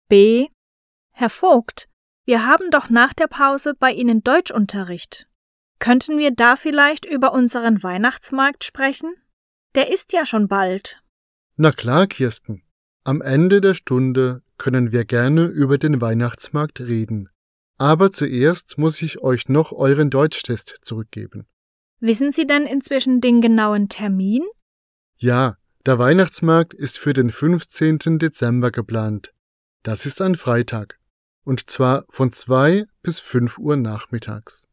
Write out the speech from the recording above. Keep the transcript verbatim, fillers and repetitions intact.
B. Herr Vogt, wir haben doch nach der Pause bei Ihnen Deutschunterricht. Könnten wir da vielleicht über unseren Weihnachtsmarkt sprechen? Der ist ja schon bald. Na klar, Kirsten. Am Ende der Stunde können wir gerne über den Weihnachtsmarkt reden. Aber zuerst muss ich euch noch euren Deutschtest zurückgeben. Wissen Sie denn inzwischen den genauen Termin? Ja, der Weihnachtsmarkt ist für den fünfzehnten Dezember geplant. Das ist ein Freitag. Und zwar von zwei bis fünf Uhr nachmittags.